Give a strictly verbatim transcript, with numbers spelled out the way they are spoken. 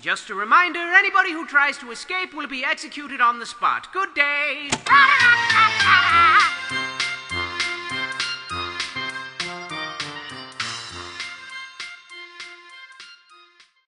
Just a reminder, anybody who tries to escape will be executed on the spot. Good day.